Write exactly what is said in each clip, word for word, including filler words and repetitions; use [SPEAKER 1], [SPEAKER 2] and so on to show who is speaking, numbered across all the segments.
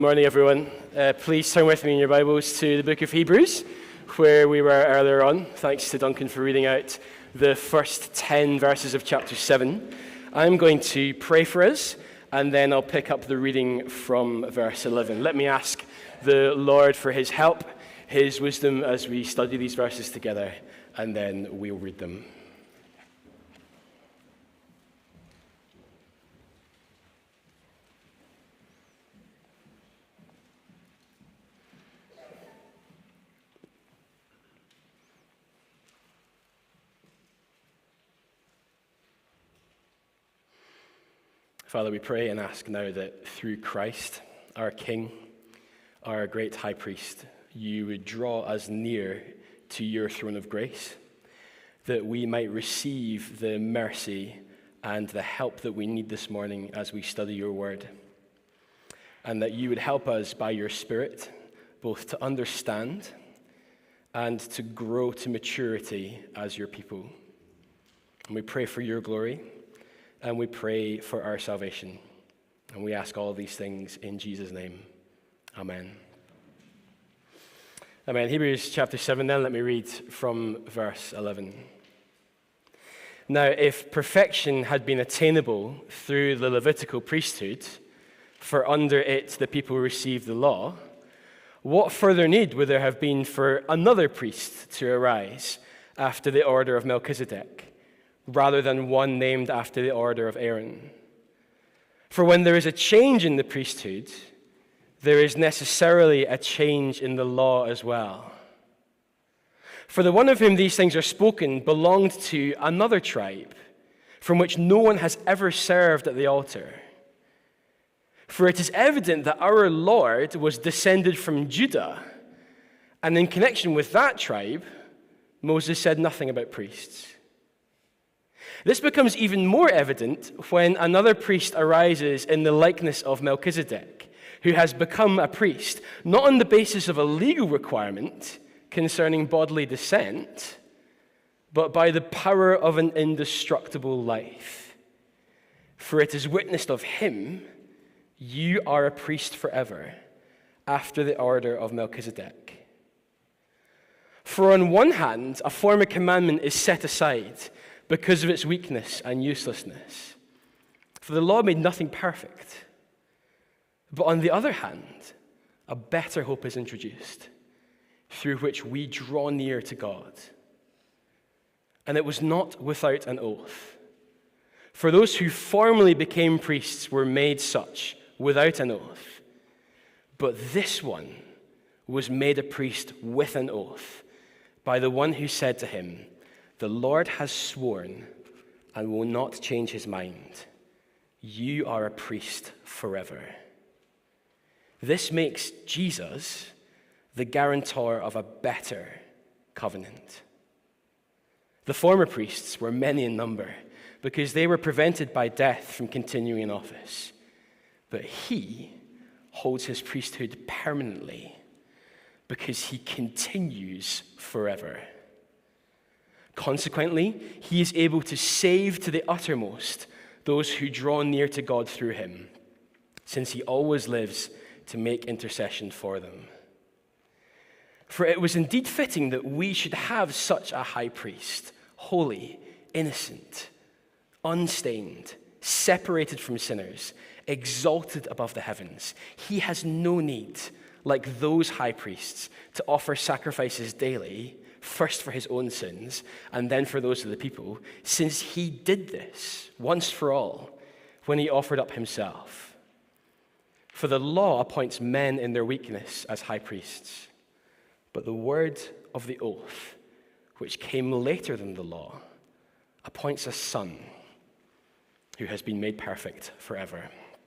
[SPEAKER 1] Morning, everyone. Uh, please turn with me in your Bibles to the book of Hebrews, where we were earlier on. Thanks to Duncan for reading out the first ten verses of chapter seven. I'm going to pray for us, and then I'll pick up the reading from verse eleven. Let me ask the Lord for his help, his wisdom as we study these verses together, and then we'll read them. Father, we pray and ask now that through Christ, our King, our great high priest, you would draw us near to your throne of grace, that we might receive the mercy and the help that we need this morning as we study your word, and that you would help us by your Spirit both to understand and to grow to maturity as your people. And we pray for your glory. And we pray for our salvation. And we ask all of these things in Jesus' name. Amen. Amen. Hebrews chapter seven then, let me read from verse eleven. Now, if perfection had been attainable through the Levitical priesthood, for under it the people received the law, what further need would there have been for another priest to arise after the order of Melchizedek, rather than one named after the order of Aaron? For when there is a change in the priesthood, there is necessarily a change in the law as well. For the one of whom these things are spoken belonged to another tribe, from which no one has ever served at the altar. For it is evident that our Lord was descended from Judah, and in connection with that tribe, Moses said nothing about priests. This becomes even more evident when another priest arises in the likeness of Melchizedek, who has become a priest, not on the basis of a legal requirement concerning bodily descent, but by the power of an indestructible life. For it is witnessed of him, you are a priest forever, after the order of Melchizedek. For on one hand, a former commandment is set aside because of its weakness and uselessness. For the law made nothing perfect. But on the other hand, a better hope is introduced, through which we draw near to God. And it was not without an oath. For those who formerly became priests were made such without an oath. But this one was made a priest with an oath by the one who said to him, "The Lord has sworn and will not change his mind. You are a priest forever." This makes Jesus the guarantor of a better covenant. The former priests were many in number because they were prevented by death from continuing in office. But he holds his priesthood permanently because he continues forever. Consequently, he is able to save to the uttermost those who draw near to God through him, since he always lives to make intercession for them. For it was indeed fitting that we should have such a high priest, holy, innocent, unstained, separated from sinners, exalted above the heavens. He has no need, like those high priests, to offer sacrifices daily, first for his own sins, and then for those of the people, since he did this once for all when he offered up himself. For the law appoints men in their weakness as high priests, but the word of the oath, which came later than the law, appoints a son who has been made perfect forever.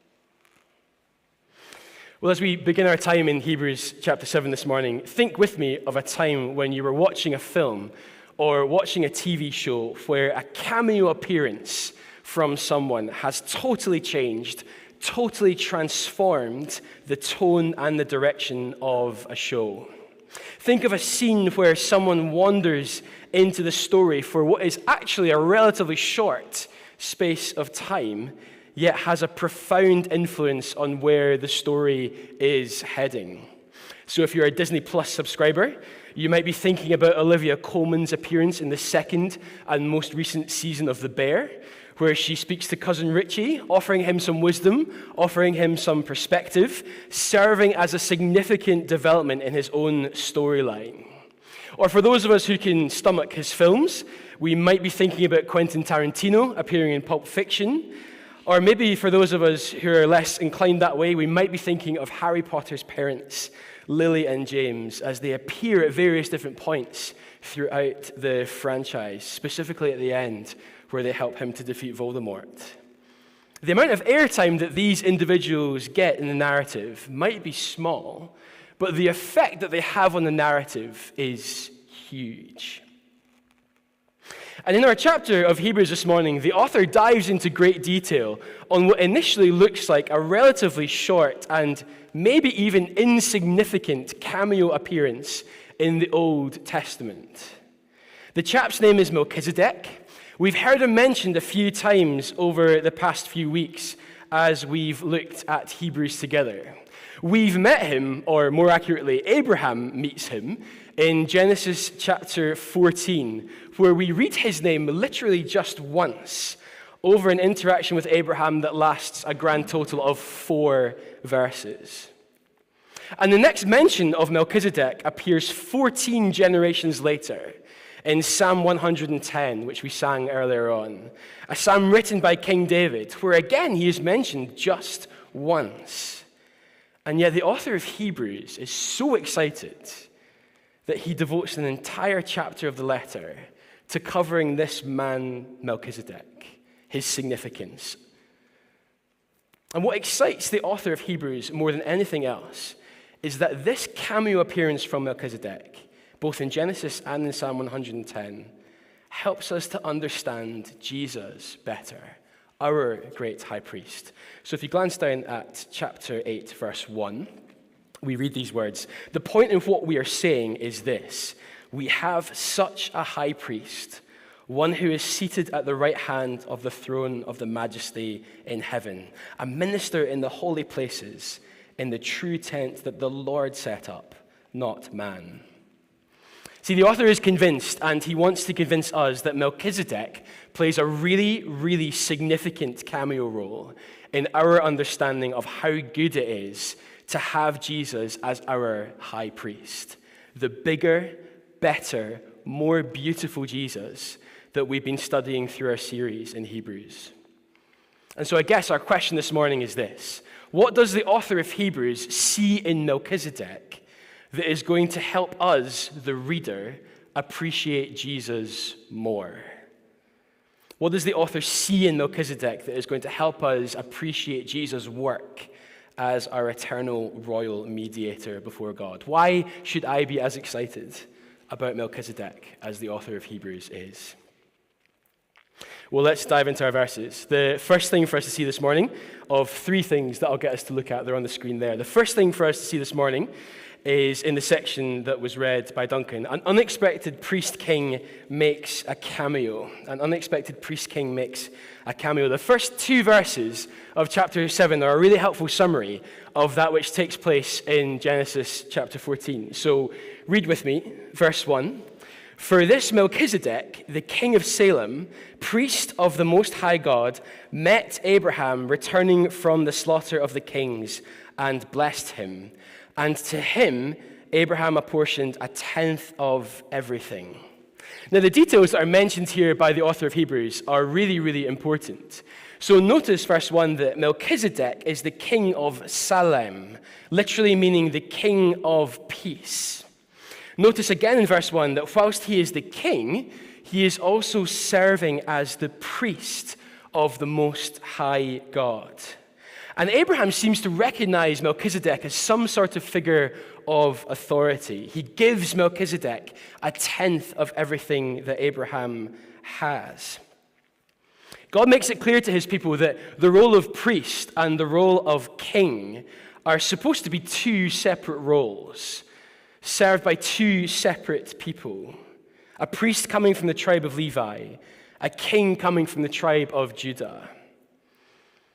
[SPEAKER 1] Well, as we begin our time in Hebrews chapter seven this morning, think with me of a time when you were watching a film or watching a T V show where a cameo appearance from someone has totally changed, totally transformed the tone and the direction of a show. Think of a scene where someone wanders into the story for what is actually a relatively short space of time, yet has a profound influence on where the story is heading. So if you're a Disney Plus subscriber, you might be thinking about Olivia Colman's appearance in the second and most recent season of The Bear, where she speaks to cousin Richie, offering him some wisdom, offering him some perspective, serving as a significant development in his own storyline. Or for those of us who can stomach his films, we might be thinking about Quentin Tarantino appearing in Pulp Fiction. Or maybe for those of us who are less inclined that way, we might be thinking of Harry Potter's parents, Lily and James, as they appear at various different points throughout the franchise, specifically at the end, where they help him to defeat Voldemort. The amount of airtime that these individuals get in the narrative might be small, but the effect that they have on the narrative is huge. And in our chapter of Hebrews this morning, the author dives into great detail on what initially looks like a relatively short and maybe even insignificant cameo appearance in the Old Testament. The chap's name is Melchizedek. We've heard him mentioned a few times over the past few weeks as we've looked at Hebrews together. We've met him, or more accurately, Abraham meets him, in Genesis chapter fourteen, where we read his name literally just once over an interaction with Abraham that lasts a grand total of four verses. And the next mention of Melchizedek appears fourteen generations later in Psalm one hundred ten, which we sang earlier on, a psalm written by King David, where again he is mentioned just once. And yet the author of Hebrews is so excited that he devotes an entire chapter of the letter to covering this man, Melchizedek, his significance. And what excites the author of Hebrews more than anything else is that this cameo appearance from Melchizedek, both in Genesis and in Psalm one hundred ten, helps us to understand Jesus better, our great high priest. So if you glance down at chapter eight, verse one, we read these words. The point of what we are saying is this: we have such a high priest, one who is seated at the right hand of the throne of the majesty in heaven, a minister in the holy places, in the true tent that the Lord set up, not man. See, the author is convinced, and he wants to convince us, that Melchizedek plays a really, really significant cameo role in our understanding of how good it is to have Jesus as our high priest. The bigger, better, more beautiful Jesus that we've been studying through our series in Hebrews. And so I guess our question this morning is this: what does the author of Hebrews see in Melchizedek that is going to help us, the reader, appreciate Jesus more? What does the author see in Melchizedek that is going to help us appreciate Jesus' work as our eternal royal mediator before God? Why should I be as excited about Melchizedek as the author of Hebrews is? Well, let's dive into our verses. The first thing for us to see this morning, of three things that I'll get us to look at, they're on the screen there. The first thing for us to see this morning is in the section that was read by Duncan. An unexpected priest-king makes a cameo. An unexpected priest-king makes a cameo. The first two verses of chapter seven are a really helpful summary of that which takes place in Genesis chapter fourteen. So read with me, verse one. For this Melchizedek, the king of Salem, priest of the Most High God, met Abraham returning from the slaughter of the kings and blessed him. And to him, Abraham apportioned a tenth of everything. Now, the details that are mentioned here by the author of Hebrews are really, really important. So notice, verse one, that Melchizedek is the king of Salem, literally meaning the king of peace. Notice again in verse one that whilst he is the king, he is also serving as the priest of the Most High God. And Abraham seems to recognize Melchizedek as some sort of figure of authority. He gives Melchizedek a tenth of everything that Abraham has. God makes it clear to his people that the role of priest and the role of king are supposed to be two separate roles, served by two separate people. A priest coming from the tribe of Levi, a king coming from the tribe of Judah.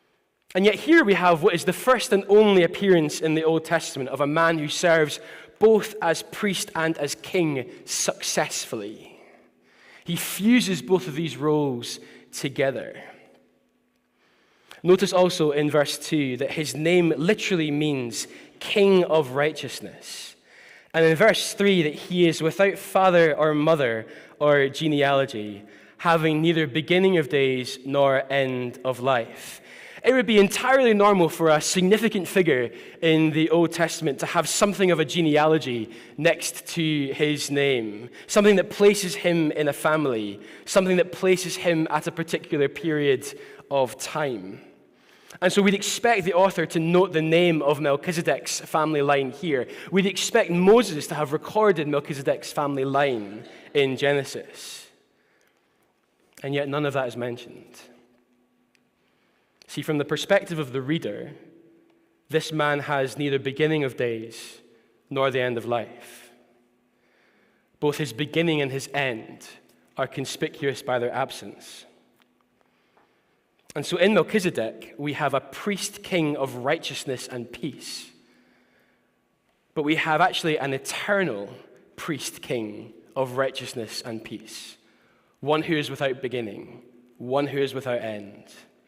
[SPEAKER 1] And yet here we have what is the first and only appearance in the Old Testament of a man who serves both as priest and as king successfully. He fuses both of these roles together. Notice also in verse two that his name literally means King of Righteousness. And in verse three that he is without father or mother or genealogy, having neither beginning of days nor end of life. It would be entirely normal for a significant figure in the Old Testament to have something of a genealogy next to his name, something that places him in a family, something that places him at a particular period of time. And so we'd expect the author to note the name of Melchizedek's family line here. We'd expect Moses to have recorded Melchizedek's family line in Genesis. And yet none of that is mentioned. See, from the perspective of the reader, this man has neither beginning of days nor the end of life. Both his beginning and his end are conspicuous by their absence. And so in Melchizedek, we have a priest-king of righteousness and peace. But we have actually an eternal priest-king of righteousness and peace. One who is without beginning, one who is without end.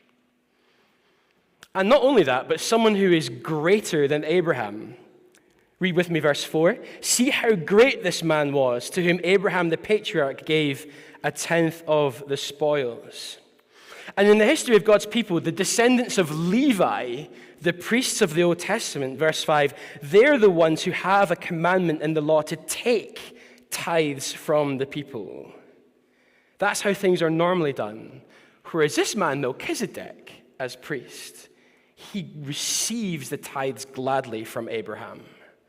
[SPEAKER 1] And not only that, but someone who is greater than Abraham. Read with me verse four. See how great this man was, to whom Abraham the patriarch gave a tenth of the spoils. And in the history of God's people, the descendants of Levi, the priests of the Old Testament, verse five, they're the ones who have a commandment in the law to take tithes from the people. That's how things are normally done. Whereas this man, Melchizedek, as priest, he receives the tithes gladly from Abraham.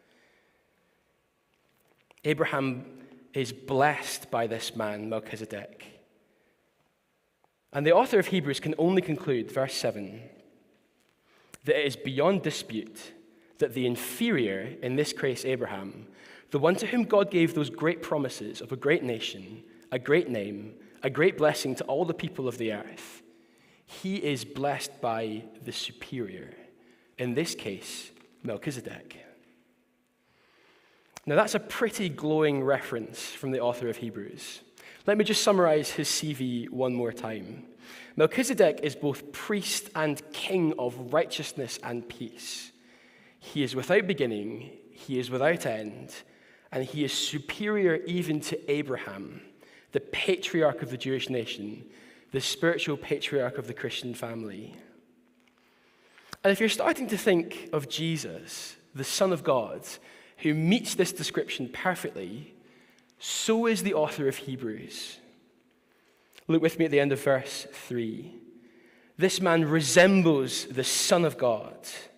[SPEAKER 1] Abraham is blessed by this man, Melchizedek. And the author of Hebrews can only conclude, verse seven, that it is beyond dispute that the inferior, in this case Abraham, the one to whom God gave those great promises of a great nation, a great name, a great blessing to all the people of the earth, he is blessed by the superior, in this case, Melchizedek. Now that's a pretty glowing reference from the author of Hebrews. Let me just summarize his C V one more time. Melchizedek is both priest and king of righteousness and peace. He is without beginning, he is without end, and he is superior even to Abraham, the patriarch of the Jewish nation, the spiritual patriarch of the Christian family. And if you're starting to think of Jesus, the Son of God, who meets this description perfectly, so is the author of Hebrews. Look with me at the end of verse three. This man resembles the Son of God,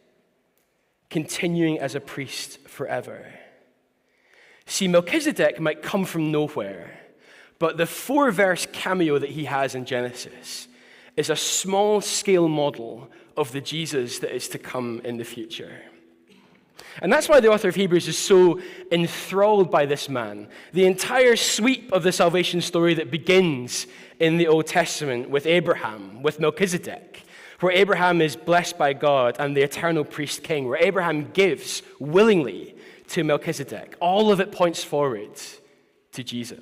[SPEAKER 1] continuing as a priest forever. See, Melchizedek might come from nowhere, but the four-verse cameo that he has in Genesis is a small-scale model of the Jesus that is to come in the future. And that's why the author of Hebrews is so enthralled by this man. The entire sweep of the salvation story that begins in the Old Testament with Abraham, with Melchizedek, where Abraham is blessed by God and the eternal priest king, where Abraham gives willingly to Melchizedek. All of it points forward to Jesus.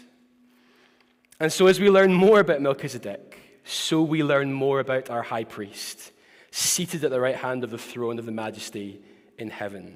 [SPEAKER 1] And so as we learn more about Melchizedek, so we learn more about our high priest, seated at the right hand of the throne of the majesty in heaven.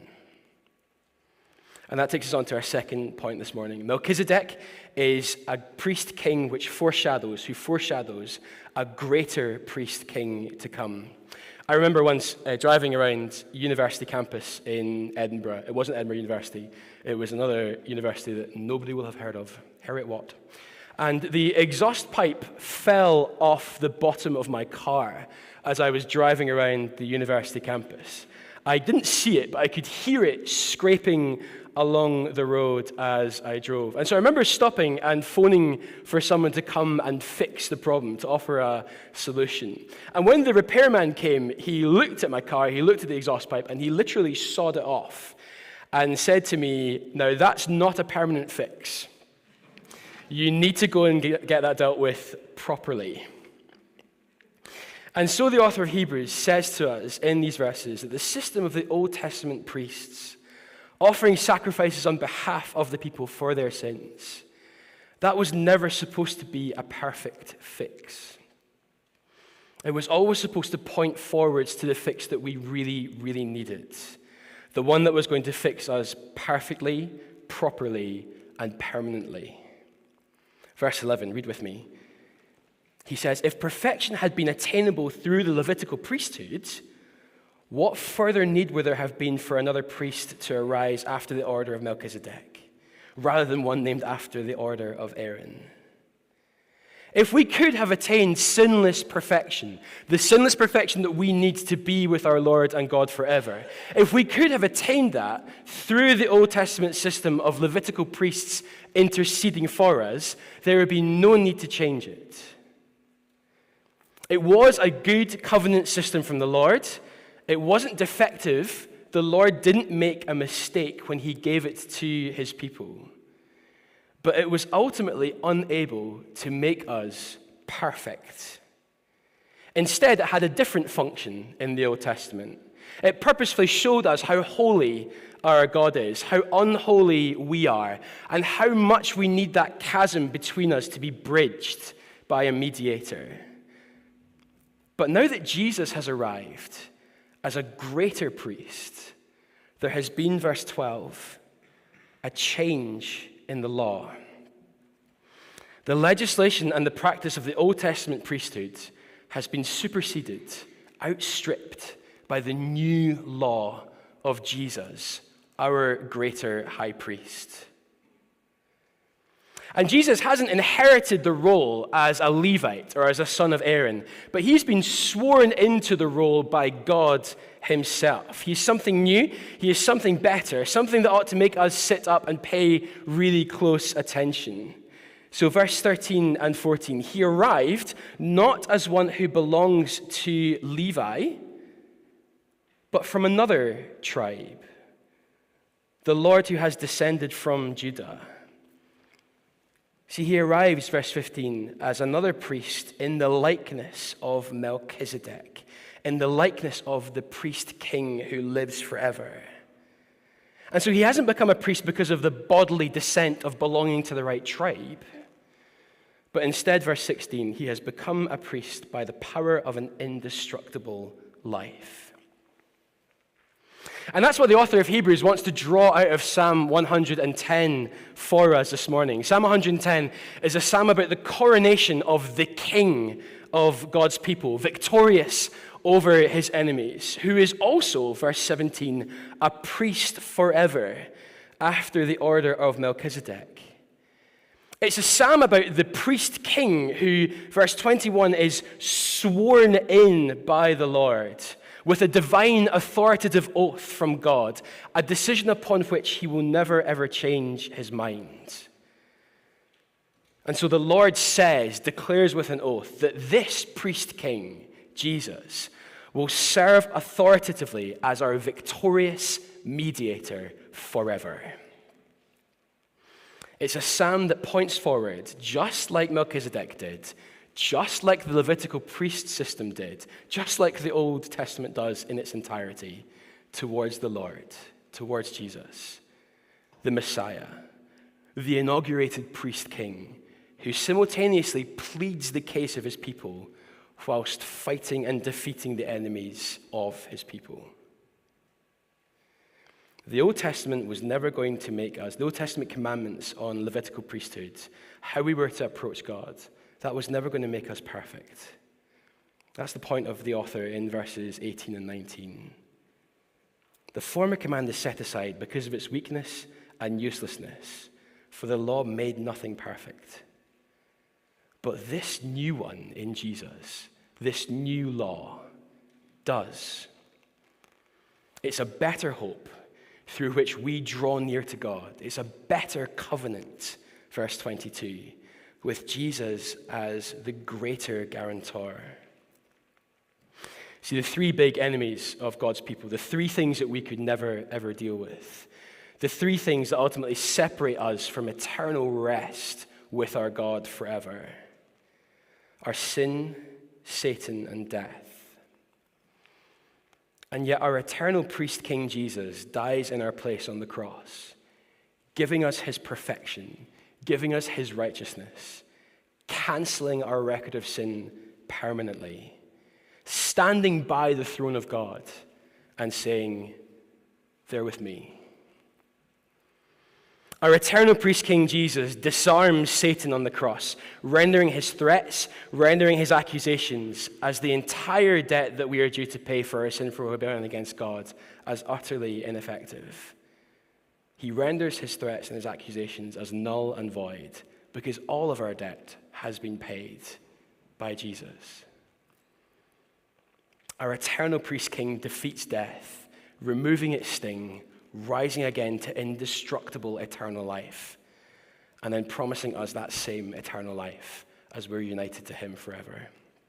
[SPEAKER 1] And that takes us on to our second point this morning. Melchizedek is a priest king which foreshadows, who foreshadows a greater priest king to come. I remember once uh, driving around university campus in Edinburgh. It wasn't Edinburgh University. It was another university that nobody will have heard of, Heriot-Watt. And the exhaust pipe fell off the bottom of my car as I was driving around the university campus. I didn't see it, but I could hear it scraping along the road as I drove. And so I remember stopping and phoning for someone to come and fix the problem, to offer a solution. And when the repairman came, he looked at my car, he looked at the exhaust pipe, and he literally sawed it off and said to me, "Now that's not a permanent fix. You need to go and get that dealt with properly." And so the author of Hebrews says to us in these verses that the system of the Old Testament priests offering sacrifices on behalf of the people for their sins, that was never supposed to be a perfect fix. It was always supposed to point forwards to the fix that we really, really needed. The one that was going to fix us perfectly, properly, and permanently. Verse eleven, read with me. He says, if perfection had been attainable through the Levitical priesthood, what further need would there have been for another priest to arise after the order of Melchizedek, rather than one named after the order of Aaron? If we could have attained sinless perfection, the sinless perfection that we need to be with our Lord and God forever, if we could have attained that through the Old Testament system of Levitical priests interceding for us, there would be no need to change it. It was a good covenant system from the Lord. It wasn't defective. The Lord didn't make a mistake when he gave it to his people. But it was ultimately unable to make us perfect. Instead, it had a different function in the Old Testament. It purposefully showed us how holy our God is, how unholy we are, and how much we need that chasm between us to be bridged by a mediator. But now that Jesus has arrived as a greater priest, there has been, verse twelve, a change in the law. The legislation and the practice of the Old Testament priesthood has been superseded, outstripped by the new law of Jesus, our greater high priest. And Jesus hasn't inherited the role as a Levite or as a son of Aaron, but he's been sworn into the role by God himself. He's something new, he is something better, something that ought to make us sit up and pay really close attention. So verse thirteen and fourteen, he arrived not as one who belongs to Levi, but from another tribe, the Lord who has descended from Judah. See, he arrives, verse fifteen, as another priest in the likeness of Melchizedek, in the likeness of the priest king who lives forever. And so he hasn't become a priest because of the bodily descent of belonging to the right tribe, but instead, verse sixteen, he has become a priest by the power of an indestructible life. And that's what the author of Hebrews wants to draw out of Psalm one hundred ten for us this morning. Psalm one hundred ten is a psalm about the coronation of the king of God's people, victorious over his enemies, who is also, verse seventeen, a priest forever after the order of Melchizedek. It's a psalm about the priest king who, verse twenty-one, is sworn in by the Lord with a divine authoritative oath from God, a decision upon which he will never ever change his mind. And so the Lord says, declares with an oath, that this priest king, Jesus, will serve authoritatively as our victorious mediator forever. It's a psalm that points forward, just like Melchizedek did, just like the Levitical priest system did, just like the Old Testament does in its entirety, towards the Lord, towards Jesus, the Messiah, the inaugurated priest king, who simultaneously pleads the case of his people whilst fighting and defeating the enemies of his people. The Old Testament was never going to make us, the Old Testament commandments on Levitical priesthood, how we were to approach God, that was never going to make us perfect. That's the point of the author in verses eighteen and nineteen. The former command is set aside because of its weakness and uselessness, for the law made nothing perfect. But this new one in Jesus, this new law, does. It's a better hope through which we draw near to God. It's a better covenant, verse twenty-two, with Jesus as the greater guarantor. See, the three big enemies of God's people, the three things that we could never, ever deal with, the three things that ultimately separate us from eternal rest with our God forever, are sin, Satan, and death. And yet our eternal priest King Jesus dies in our place on the cross, giving us his perfection, giving us his righteousness, canceling our record of sin permanently, standing by the throne of God and saying, "They're with me." Our eternal priest King Jesus disarms Satan on the cross, rendering his threats, rendering his accusations as the entire debt that we are due to pay for our sinful rebellion against God as utterly ineffective. He renders his threats and his accusations as null and void because all of our debt has been paid by Jesus. Our eternal priest King defeats death, removing its sting, rising again to indestructible eternal life, and then promising us that same eternal life as we're united to him forever.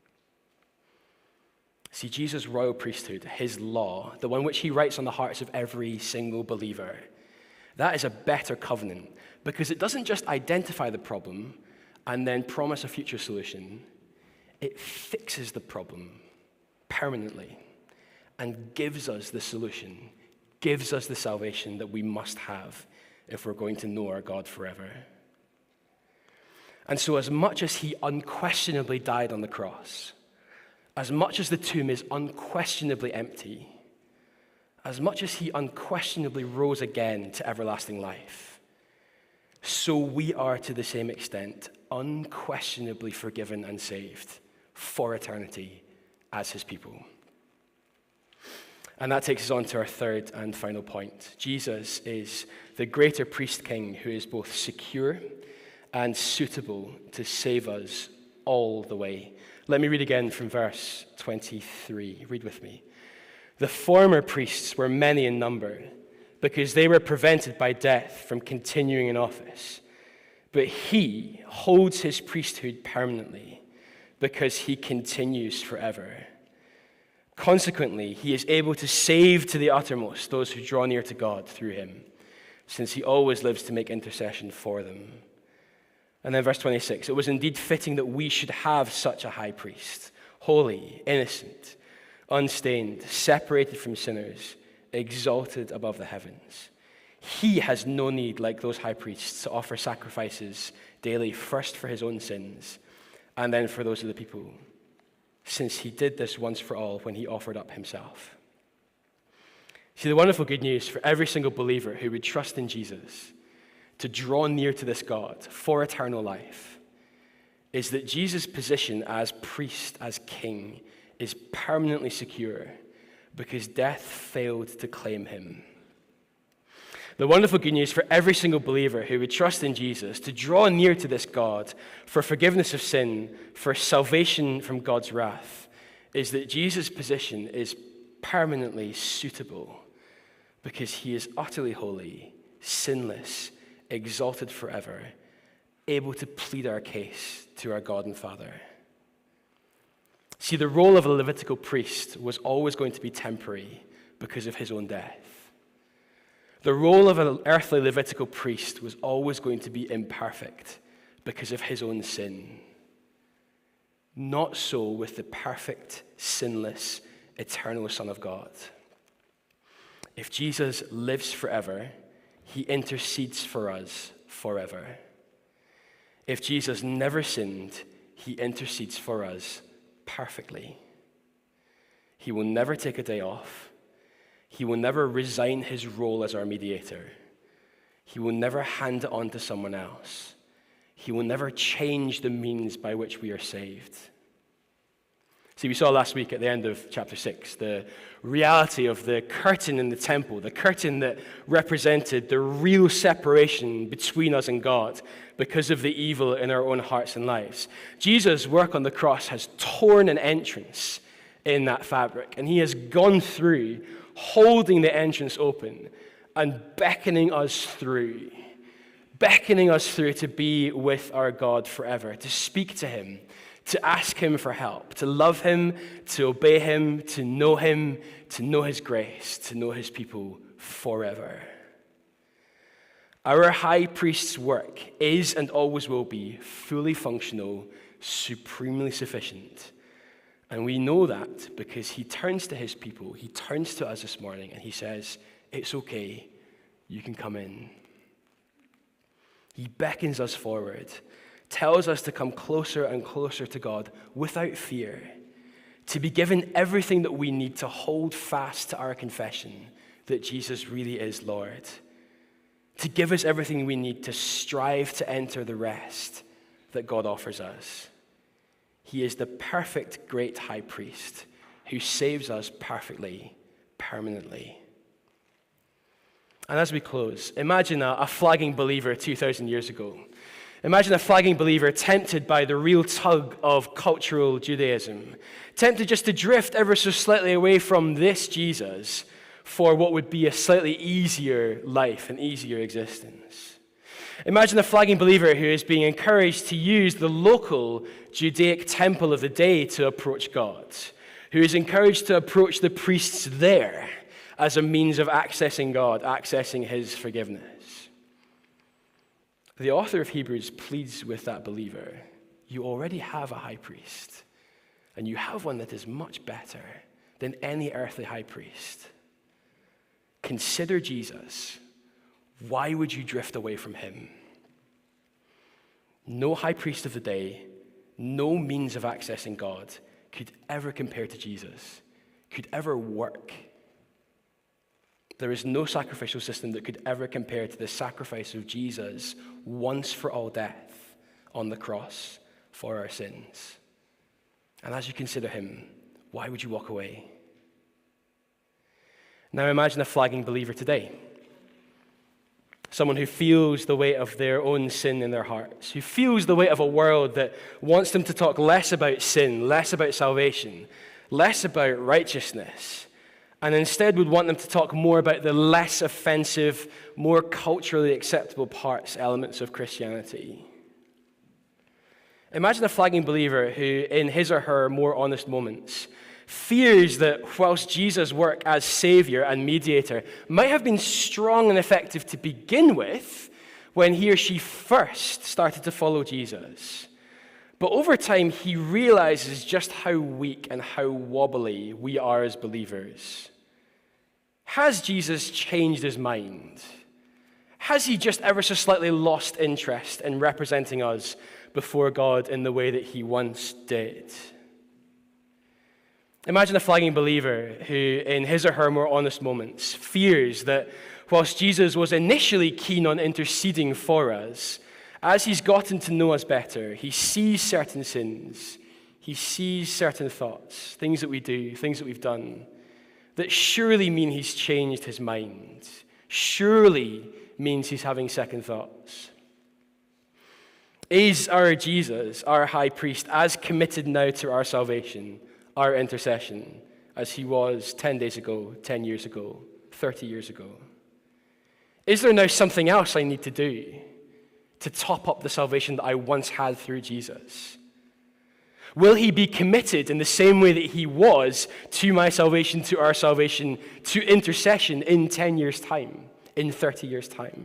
[SPEAKER 1] See, Jesus' royal priesthood, his law, the one which he writes on the hearts of every single believer, that is a better covenant because it doesn't just identify the problem and then promise a future solution. It fixes the problem permanently and gives us the solution, gives us the salvation that we must have if we're going to know our God forever. And so as much as he unquestionably died on the cross, as much as the tomb is unquestionably empty, as much as he unquestionably rose again to everlasting life, so we are to the same extent unquestionably forgiven and saved for eternity as his people. And that takes us on to our third and final point. Jesus is the greater priest king who is both secure and suitable to save us all the way. Let me read again from verse twenty-three. Read with me. The former priests were many in number because they were prevented by death from continuing in office. But he holds his priesthood permanently because he continues forever. Consequently, he is able to save to the uttermost those who draw near to God through him, since he always lives to make intercession for them. And then verse twenty-six, it was indeed fitting that we should have such a high priest, holy, innocent, unstained, separated from sinners, exalted above the heavens. He has no need, like those high priests, to offer sacrifices daily, first for his own sins, and then for those of the people, since he did this once for all when he offered up himself. See, the wonderful good news for every single believer who would trust in Jesus to draw near to this God for eternal life is that Jesus' position as priest, as king, is permanently secure because death failed to claim him. The wonderful good news for every single believer who would trust in Jesus to draw near to this God for forgiveness of sin, for salvation from God's wrath, is that Jesus' position is permanently suitable because he is utterly holy, sinless, exalted forever, able to plead our case to our God and Father. See, the role of a Levitical priest was always going to be temporary because of his own death. The role of an earthly Levitical priest was always going to be imperfect because of his own sin. Not so with the perfect, sinless, eternal Son of God. If Jesus lives forever, he intercedes for us forever. If Jesus never sinned, he intercedes for us perfectly. He will never take a day off. He will never resign his role as our mediator. He will never hand it on to someone else. He will never change the means by which we are saved. See, we saw last week at the end of chapter six the reality of the curtain in the temple, the curtain that represented the real separation between us and God because of the evil in our own hearts and lives. Jesus' work on the cross has torn an entrance in that fabric, and he has gone through, holding the entrance open and beckoning us through, beckoning us through to be with our God forever, to speak to him, to ask him for help, to love him, to obey him, to know him, to know his grace, to know his people forever. Our high priest's work is and always will be fully functional, supremely sufficient. And we know that because he turns to his people, he turns to us this morning, and he says, it's okay, you can come in. He beckons us forward, tells us to come closer and closer to God without fear, to be given everything that we need to hold fast to our confession that Jesus really is Lord, to give us everything we need to strive to enter the rest that God offers us. He is the perfect great high priest who saves us perfectly, permanently. And as we close, imagine a, a flagging believer two thousand years ago. Imagine a flagging believer tempted by the real tug of cultural Judaism, tempted just to drift ever so slightly away from this Jesus for what would be a slightly easier life, an easier existence. Imagine a flagging believer who is being encouraged to use the local Judaic temple of the day to approach God, who is encouraged to approach the priests there as a means of accessing God, accessing his forgiveness. The author of Hebrews pleads with that believer, you already have a high priest, and you have one that is much better than any earthly high priest. Consider Jesus. Why would you drift away from him? No high priest of the day, no means of accessing God could ever compare to Jesus, could ever work. There is no sacrificial system that could ever compare to the sacrifice of Jesus once for all death on the cross for our sins. And as you consider him, why would you walk away? Now imagine a flagging believer today. Someone who feels the weight of their own sin in their hearts, who feels the weight of a world that wants them to talk less about sin, less about salvation, less about righteousness, and instead would want them to talk more about the less offensive, more culturally acceptable parts, elements of Christianity. Imagine a flagging believer who, in his or her more honest moments, fears that whilst Jesus' work as Savior and mediator might have been strong and effective to begin with when he or she first started to follow Jesus, but over time he realizes just how weak and how wobbly we are as believers. Has Jesus changed his mind? Has he just ever so slightly lost interest in representing us before God in the way that he once did? Imagine a flagging believer who, in his or her more honest moments, fears that whilst Jesus was initially keen on interceding for us, as he's gotten to know us better, he sees certain sins, he sees certain thoughts, things that we do, things that we've done, that surely mean he's changed his mind, surely means he's having second thoughts. Is our Jesus, our high priest, as committed now to our salvation, our intercession, as he was ten days ago, ten years ago, thirty years ago? Is there now something else I need to do to top up the salvation that I once had through Jesus? Will he be committed in the same way that he was to my salvation, to our salvation, to intercession in ten years' time, in thirty years' time?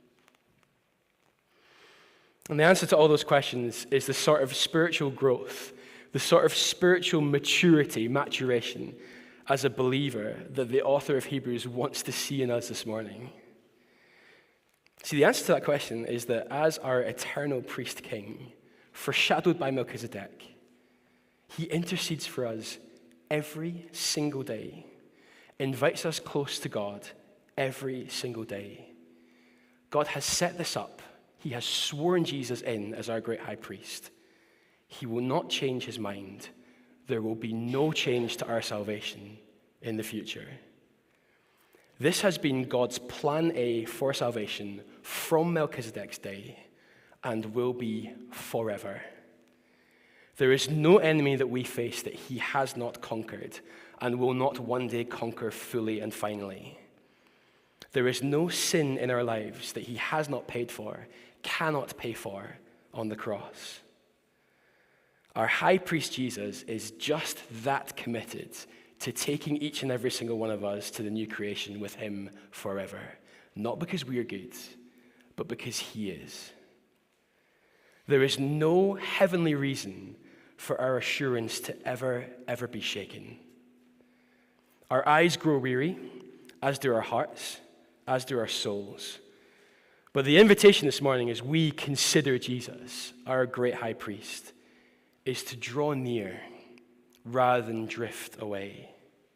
[SPEAKER 1] And the answer to all those questions is the sort of spiritual growth, the sort of spiritual maturity, maturation, as a believer that the author of Hebrews wants to see in us this morning. See, the answer to that question is that as our eternal priest king, foreshadowed by Melchizedek, he intercedes for us every single day, invites us close to God every single day. God has set this up. He has sworn Jesus in as our great high priest. He will not change his mind. There will be no change to our salvation in the future. This has been God's plan A for salvation from Melchizedek's day and will be forever. There is no enemy that we face that he has not conquered and will not one day conquer fully and finally. There is no sin in our lives that he has not paid for, cannot pay for on the cross. Our high priest Jesus is just that committed to taking each and every single one of us to the new creation with him forever. Not because we are good, but because he is. There is no heavenly reason for our assurance to ever, ever be shaken. Our eyes grow weary, as do our hearts, as do our souls. But the invitation this morning as we consider Jesus, our great high priest, is to draw near rather than drift away.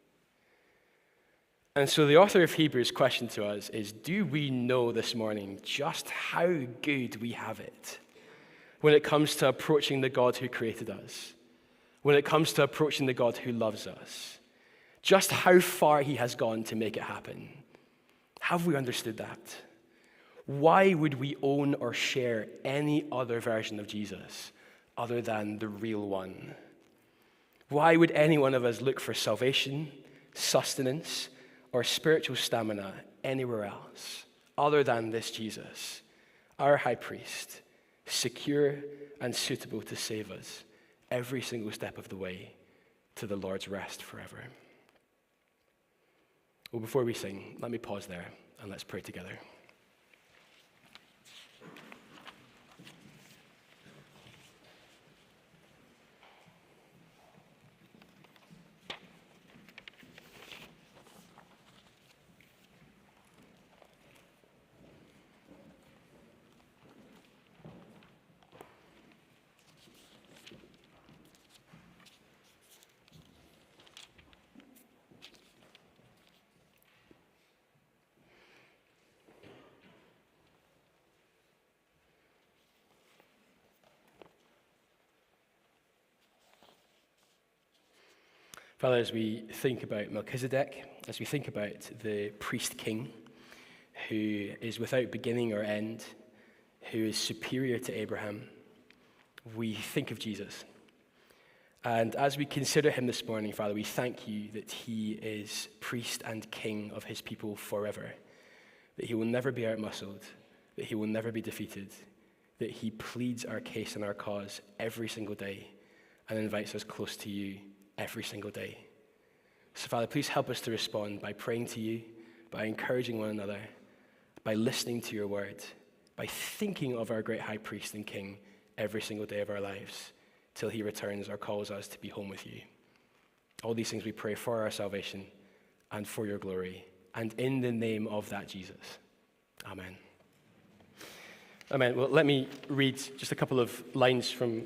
[SPEAKER 1] And so the author of Hebrews' question to us is, do we know this morning just how good we have it when it comes to approaching the God who created us, when it comes to approaching the God who loves us, just how far he has gone to make it happen? Have we understood that? Why would we own or share any other version of Jesus other than the real one? Why would any one of us look for salvation, sustenance, or spiritual stamina anywhere else other than this Jesus, our high priest, secure and suitable to save us every single step of the way to the Lord's rest forever? Well, before we sing, let me pause there and let's pray together. Father, as we think about Melchizedek, as we think about the priest king who is without beginning or end, who is superior to Abraham, we think of Jesus. And as we consider him this morning, Father, we thank you that he is priest and king of his people forever, that he will never be outmuscled, that he will never be defeated, that he pleads our case and our cause every single day and invites us close to you every single day. So, Father, please help us to respond by praying to you, by encouraging one another, by listening to your word, by thinking of our great high priest and king every single day of our lives till he returns or calls us to be home with you. All these things we pray for our salvation and for your glory, and in the name of that Jesus. Amen. Amen. Well, let me read just a couple of lines from